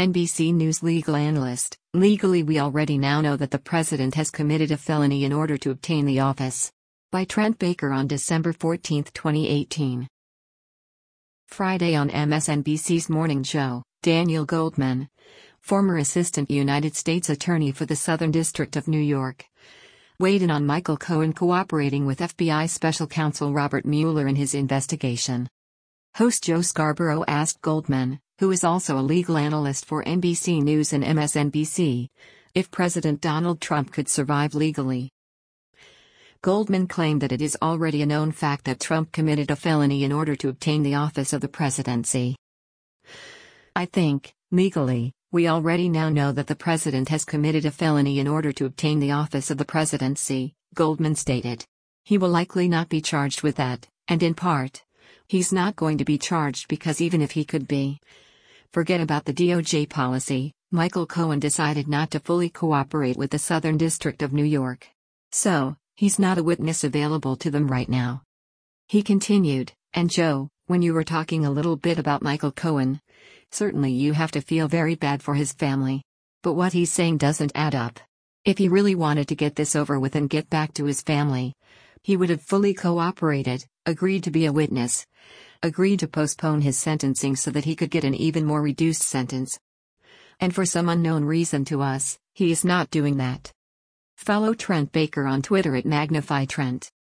NBC News legal analyst. Legally, we already now know that the president has committed a felony in order to obtain the office. By Trent Baker on December 14, 2018. Friday on MSNBC's Morning Joe, Daniel Goldman, former Assistant United States Attorney for the Southern District of New York, weighed in on Michael Cohen cooperating with FBI Special Counsel Robert Mueller in his investigation. Host Joe Scarborough asked Goldman, who is also a legal analyst for NBC News and MSNBC, if President Donald Trump could survive legally. Goldman claimed that it is already a known fact that Trump committed a felony in order to obtain the office of the presidency. I think, legally, we already now know that the president has committed a felony in order to obtain the office of the presidency, Goldman stated. He will likely not be charged with that, and in part, he's not going to be charged because even if he could be, forget about the DOJ policy. Michael Cohen decided not to fully cooperate with the Southern District of New York. So, he's not a witness available to them right now. He continued, and Joe, when you were talking a little bit about Michael Cohen, certainly you have to feel very bad for his family. But what he's saying doesn't add up. If he really wanted to get this over with and get back to his family, he would have fully cooperated, agreed to be a witness, agreed to postpone his sentencing so that he could get an even more reduced sentence. And for some unknown reason to us, he is not doing that. Follow Trent Baker on Twitter at MagnifyTrent.